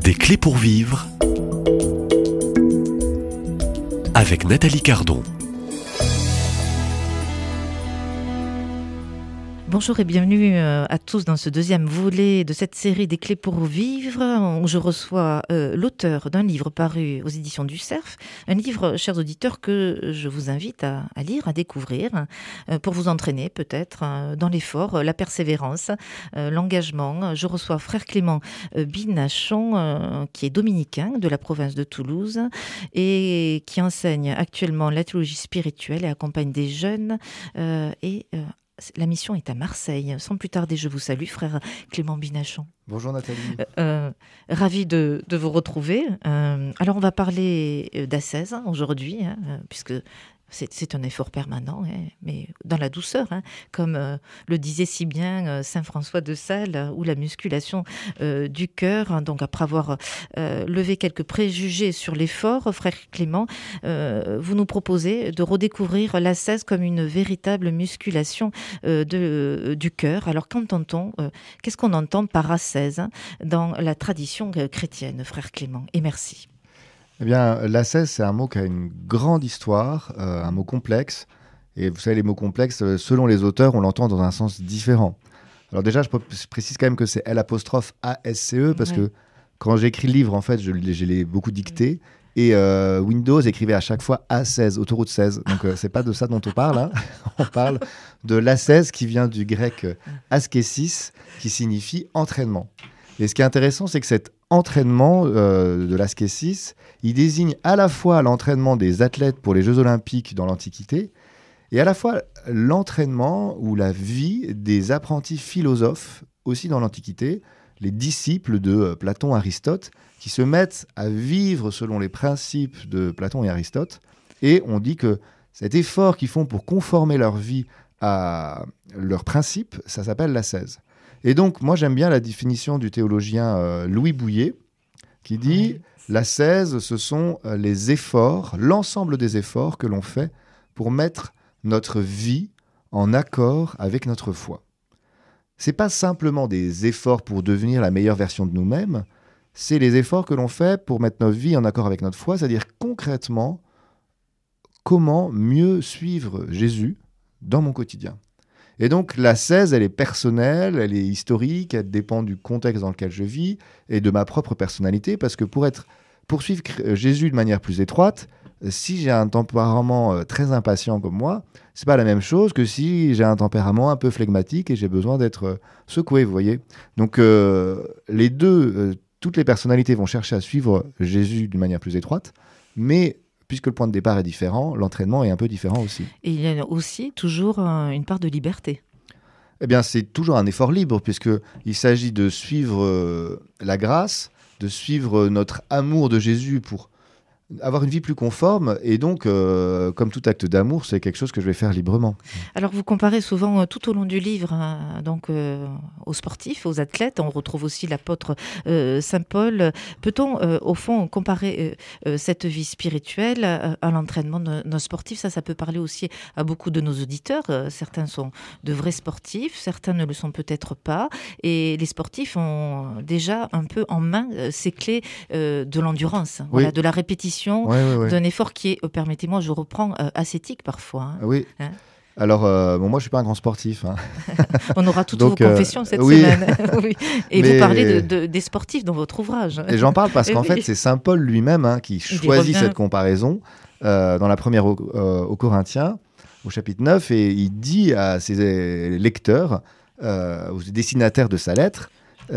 Des clés pour vivre avec Nathalie Cardon. Bonjour et bienvenue à tous dans ce deuxième volet de cette série des clés pour vivre, où je reçois l'auteur d'un livre paru aux éditions du Cerf, un livre, chers auditeurs, que je vous invite à lire, à découvrir, pour vous entraîner peut-être dans l'effort, la persévérance, l'engagement. Je reçois frère Clément Binachon, qui est dominicain de la province de Toulouse et qui enseigne actuellement la théologie spirituelle et accompagne des jeunes la mission est à Marseille. Sans plus tarder, je vous salue, frère Clément Binachon. Bonjour Nathalie. Ravi de vous retrouver. Alors, on va parler d'ascèse aujourd'hui, puisque c'est un effort permanent, mais dans la douceur, comme le disait si bien saint François de Sales, ou la musculation du cœur. Donc, après avoir levé quelques préjugés sur l'effort, frère Clément, vous nous proposez de redécouvrir l'ascèse comme une véritable musculation du cœur. Alors, qu'entend-on qu'est-ce qu'on entend par ascèse dans la tradition chrétienne, frère Clément? Et merci. Eh bien, l'ascèse, c'est un mot qui a une grande histoire, un mot complexe. Et vous savez, les mots complexes, selon les auteurs, on l'entend dans un sens différent. Alors déjà, je précise quand même que c'est L'_ASCE, parce que quand j'ai écrit le livre, en fait, je l'ai beaucoup dicté. Et Windows écrivait à chaque fois A16, autoroute 16. Donc, c'est pas de ça dont on parle. Hein. On parle de l'ascèse qui vient du grec askesis, qui signifie entraînement. Et ce qui est intéressant, c'est que cet entraînement de l'askésis, il désigne à la fois l'entraînement des athlètes pour les Jeux Olympiques dans l'Antiquité et à la fois l'entraînement ou la vie des apprentis philosophes aussi dans l'Antiquité, les disciples de Platon et Aristote, qui se mettent à vivre selon les principes de Platon et Aristote. Et on dit que cet effort qu'ils font pour conformer leur vie à leurs principes, ça s'appelle l'ascèse. Et donc, moi, j'aime bien la définition du théologien Louis Bouillet, qui dit « l'ascèse, ce sont les efforts, l'ensemble des efforts que l'on fait pour mettre notre vie en accord avec notre foi ». Ce n'est pas simplement des efforts pour devenir la meilleure version de nous-mêmes, c'est les efforts que l'on fait pour mettre notre vie en accord avec notre foi, c'est-à-dire concrètement, comment mieux suivre Jésus dans mon quotidien. Et donc, l'ascèse, elle est personnelle, elle est historique, elle dépend du contexte dans lequel je vis et de ma propre personnalité, parce que pour suivre Jésus de manière plus étroite, si j'ai un tempérament très impatient comme moi, c'est pas la même chose que si j'ai un tempérament un peu flegmatique et j'ai besoin d'être secoué, vous voyez. Donc, les deux, toutes les personnalités vont chercher à suivre Jésus d'une manière plus étroite, mais puisque le point de départ est différent, l'entraînement est un peu différent aussi. Et il y a aussi toujours une part de liberté. Eh bien, c'est toujours un effort libre, puisqu'il s'agit de suivre la grâce, de suivre notre amour de Jésus pour avoir une vie plus conforme. Et donc, comme tout acte d'amour, c'est quelque chose que je vais faire librement. Alors, vous comparez souvent tout au long du livre aux sportifs, aux athlètes. On retrouve aussi l'apôtre Saint Paul. Peut-on, au fond, comparer cette vie spirituelle à l'entraînement de nos sportifs? Ça peut parler aussi à beaucoup de nos auditeurs. Certains sont de vrais sportifs, certains ne le sont peut-être pas. Et les sportifs ont déjà un peu en main ces clés de l'endurance, de la répétition. D'un effort qui est, permettez-moi, je reprends, ascétique parfois. Oui. Alors, moi, je ne suis pas un grand sportif. On aura toutes vos confessions cette semaine. Et vous parlez des sportifs dans votre ouvrage. Et j'en parle parce qu'en fait, c'est saint Paul lui-même qui choisit cette comparaison dans la première aux Corinthiens, au chapitre 9, et il dit à ses lecteurs, aux destinataires de sa lettre,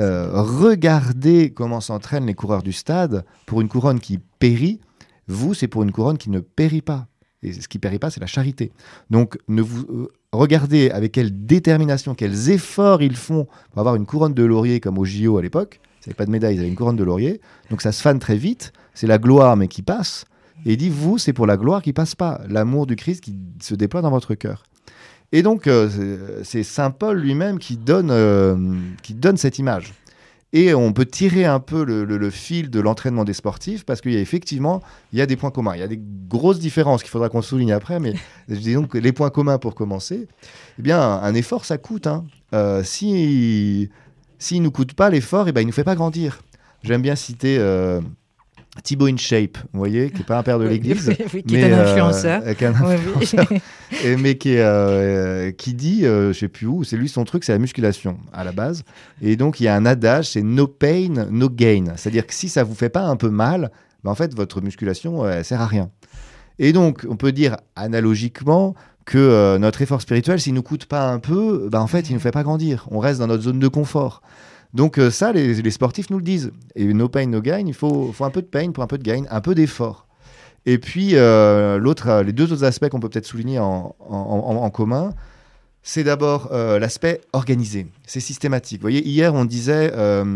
regardez comment s'entraînent les coureurs du stade pour une couronne qui périt. Vous, c'est pour une couronne qui ne périt pas. Et ce qui ne périt pas, c'est la charité. Donc, regardez avec quelle détermination, quels efforts ils font pour avoir une couronne de laurier comme au JO à l'époque. Ils n'avaient pas de médaille, ils avaient une couronne de laurier. Donc, ça se fane très vite. C'est la gloire, mais qui passe. Et il dit, vous, c'est pour la gloire qui ne passe pas. L'amour du Christ qui se déploie dans votre cœur. Et donc, c'est saint Paul lui-même qui donne cette image. Et on peut tirer un peu le fil de l'entraînement des sportifs parce qu'il y a effectivement des points communs. Il y a des grosses différences qu'il faudra qu'on souligne après, mais disons que les points communs pour commencer, eh bien, un effort, ça coûte. S'il ne nous coûte pas l'effort, eh ben, il ne nous fait pas grandir. J'aime bien citer Thibaut InShape, vous voyez, qui n'est pas un père de l'Église, qui est un influenceur. Mais qui dit, je ne sais plus où, c'est lui son truc, c'est la musculation à la base. Et donc il y a un adage, c'est no pain, no gain. C'est-à-dire que si ça ne vous fait pas un peu mal, en fait votre musculation, elle ne sert à rien. Et donc on peut dire analogiquement que notre effort spirituel, s'il ne nous coûte pas un peu, en fait il ne nous fait pas grandir. On reste dans notre zone de confort. Donc ça, les sportifs nous le disent. Et no pain, no gain, il faut un peu de pain pour un peu de gain, un peu d'effort. Et puis, les deux autres aspects qu'on peut peut-être souligner en commun, c'est d'abord l'aspect organisé. C'est systématique. Vous voyez, hier, on disait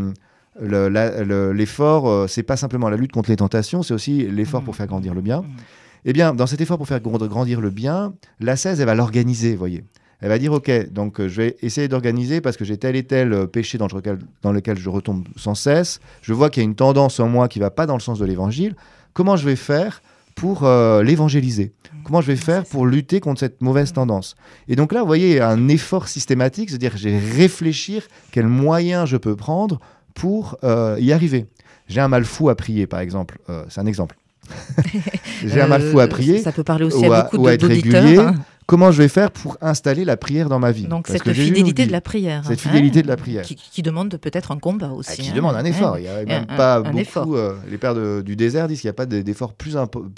l'effort, c'est pas simplement la lutte contre les tentations, c'est aussi l'effort pour faire grandir le bien. Eh bien, dans cet effort pour faire grandir le bien, l'ascèse, elle va l'organiser, vous voyez. Elle va dire, OK, donc je vais essayer d'organiser parce que j'ai tel et tel péché dans lequel je retombe sans cesse. Je vois qu'il y a une tendance en moi qui ne va pas dans le sens de l'évangile. Comment je vais faire pour l'évangéliser? Comment je vais faire pour lutter contre cette mauvaise tendance? Et donc là, vous voyez, un effort systématique, c'est-à-dire que j'ai réfléchir quels moyens je peux prendre pour y arriver. J'ai un mal fou à prier, par exemple. C'est un exemple. J'ai un mal fou à prier. Ça peut parler aussi à beaucoup d'auditeurs. Régulier. Comment je vais faire pour installer la prière dans ma vie? Donc cette fidélité de la prière. Cette fidélité de la prière. Qui demande peut-être un combat aussi. Qui demande un effort. Il n'y a même pas beaucoup... les pères du désert disent qu'il n'y a pas d'effort plus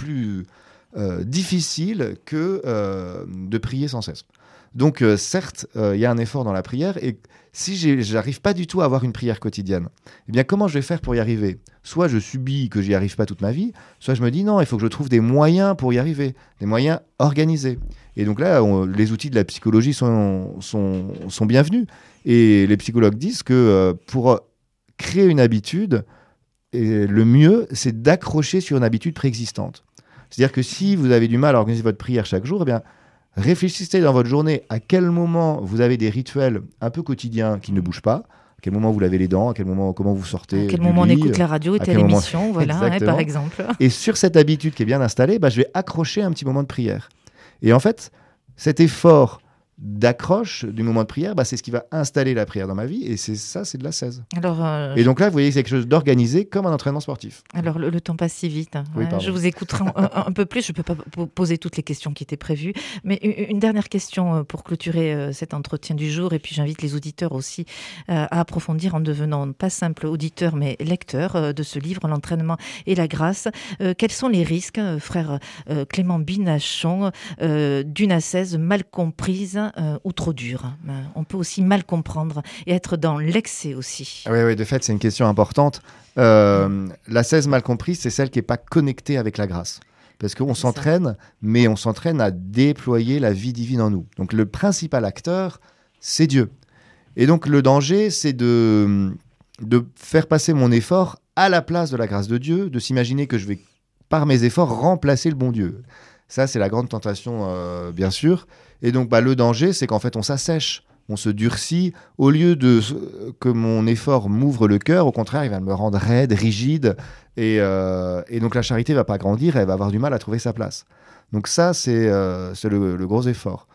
difficile que de prier sans cesse. Donc certes, il y a un effort dans la prière, et si je n'arrive pas du tout à avoir une prière quotidienne, eh bien comment je vais faire pour y arriver? Soit je subis que j'y arrive pas toute ma vie, soit je me dis non, il faut que je trouve des moyens pour y arriver, des moyens organisés. Et donc là, les outils de la psychologie sont bienvenus. Et les psychologues disent que pour créer une habitude, le mieux, c'est d'accrocher sur une habitude préexistante. C'est-à-dire que si vous avez du mal à organiser votre prière chaque jour, eh bien, réfléchissez dans votre journée à quel moment vous avez des rituels un peu quotidiens qui ne bougent pas, à quel moment vous lavez les dents, à quel moment, comment vous sortez à quel moment on écoute la radio et telle émission, voilà, par exemple. Et sur cette habitude qui est bien installée, je vais accrocher un petit moment de prière. Et en fait, cet effort d'accroche du moment de prière, c'est ce qui va installer la prière dans ma vie, et c'est de l'ascèse. Et donc là, vous voyez, c'est quelque chose d'organisé comme un entraînement sportif. Alors, le temps passe si vite. Oui, je vous écouterai un peu plus. Je ne peux pas poser toutes les questions qui étaient prévues. Mais une dernière question pour clôturer cet entretien du jour. Et puis, j'invite les auditeurs aussi à approfondir en devenant pas simple auditeur, mais lecteur de ce livre, L'entraînement et la grâce. Quels sont les risques, frère Clément Binachon, d'une ascèse mal comprise ou trop dure? On peut aussi mal comprendre et être dans l'excès aussi. Oui, de fait, c'est une question importante. L'ascèse mal comprise, c'est celle qui n'est pas connectée avec la grâce. Parce qu'on s'entraîne, mais on s'entraîne à déployer la vie divine en nous. Donc le principal acteur, c'est Dieu. Et donc le danger, c'est de faire passer mon effort à la place de la grâce de Dieu, de s'imaginer que je vais, par mes efforts, remplacer le bon Dieu. Ça, c'est la grande tentation, bien sûr. Et donc, le danger, c'est qu'en fait, on s'assèche, on se durcit. Au lieu que mon effort m'ouvre le cœur, au contraire, il va me rendre raide, rigide. Et donc, la charité ne va pas grandir, elle va avoir du mal à trouver sa place. Donc ça, c'est le gros effort.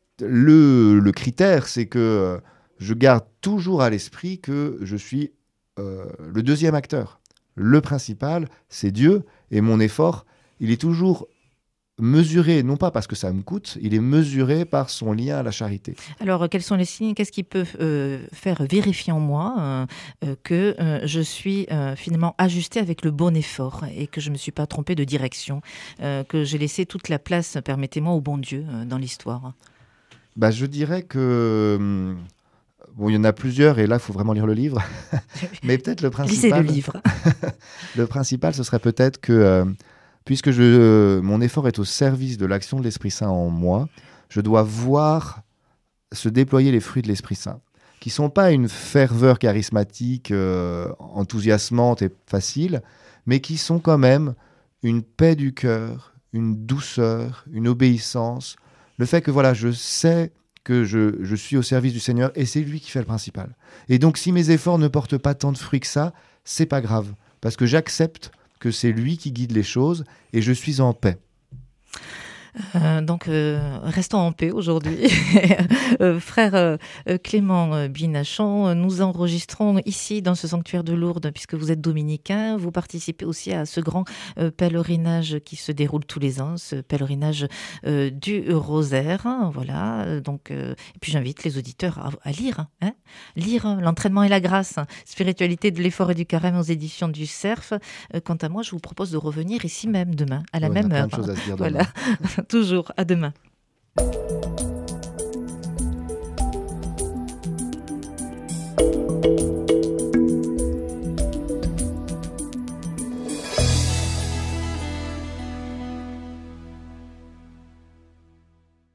Le critère, c'est que je garde toujours à l'esprit que je suis le deuxième acteur. Le principal, c'est Dieu. Et mon effort, il est toujours mesuré, non pas parce que ça me coûte, il est mesuré par son lien à la charité. Alors, quels sont les signes? Qu'est-ce qui peut faire vérifier en moi que je suis finalement ajusté avec le bon effort et que je ne me suis pas trompé de direction, que j'ai laissé toute la place, permettez-moi, au bon Dieu dans l'histoire? Je dirais que... il y en a plusieurs, et là, il faut vraiment lire le livre. Mais peut-être le principal... Lisez le livre. Le principal, ce serait peut-être que... puisque mon effort est au service de l'action de l'Esprit Saint en moi, je dois voir se déployer les fruits de l'Esprit Saint, qui ne sont pas une ferveur charismatique enthousiasmante et facile, mais qui sont quand même une paix du cœur, une douceur, une obéissance, le fait que je sais que je suis au service du Seigneur, et c'est lui qui fait le principal. Et donc si mes efforts ne portent pas tant de fruits que ça, c'est pas grave, parce que j'accepte que c'est lui qui guide les choses, et je suis en paix. Donc, restons en paix aujourd'hui. Frère Clément Binachon, nous enregistrons ici dans ce sanctuaire de Lourdes, puisque vous êtes dominicain. Vous participez aussi à ce grand pèlerinage qui se déroule tous les ans, ce pèlerinage du Rosaire. Voilà. Donc, et puis j'invite les auditeurs à lire. Lire L'entraînement et la grâce, spiritualité de l'effort et du carême aux éditions du Cerf. Quant à moi, je vous propose de revenir ici même demain, à la même heure. On a plein de choses à se dire Voilà. Toujours, à demain.